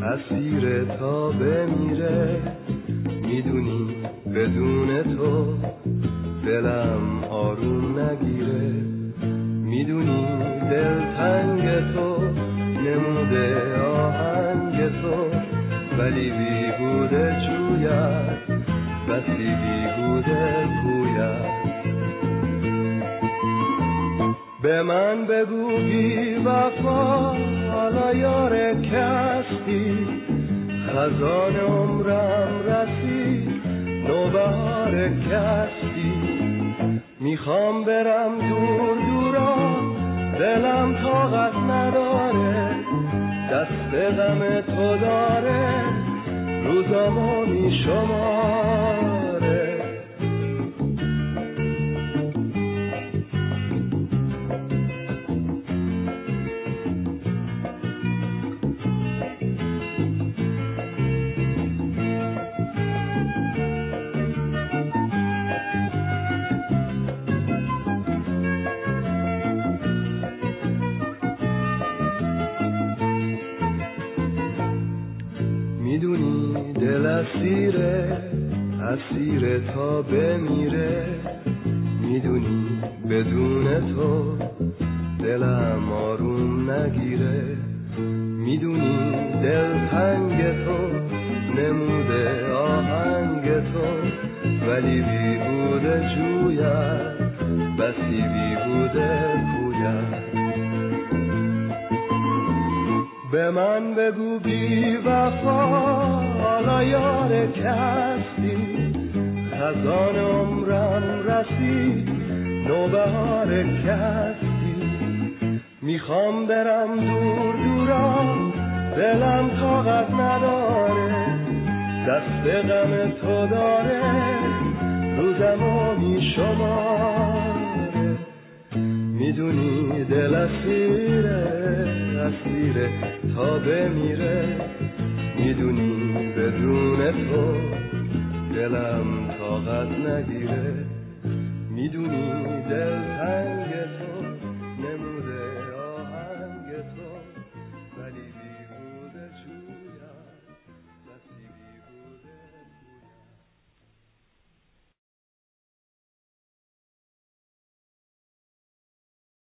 اسیر تا بمیره. میدونی بدون تو دلم آروم نگیره. میدونی دلتنگ تو نموده آهنگ تو، ولی بیهوده جوید بسی بیهوده گوید. به من بگو بی وفا حالا یار کستی، خزان عمرم رسید نوبهار کستی. میخوام برم دور دورا دلم طاقت نداره، دست غم تو داره روزامو میشماره. میدونی دل اسیره اسیره تا بمیره. میدونی بدون تو دلم آروم نگیره. میدونی دلتنگ تو نموده آهنگ تو، ولی بیهوده جوید بسی بیهوده گوید. به من بگو بی وفا حالا یار کستی، خزان عمرم رسید نوبهار کستی. میخوام برم دور دورا دلم طاقت نداره، دست غم تو داره روزمو میشماره. میدونی دل اسیره تا بمیره. میدونی بدون تو دلم طاقت نگیره. میدونی دلتنگ تو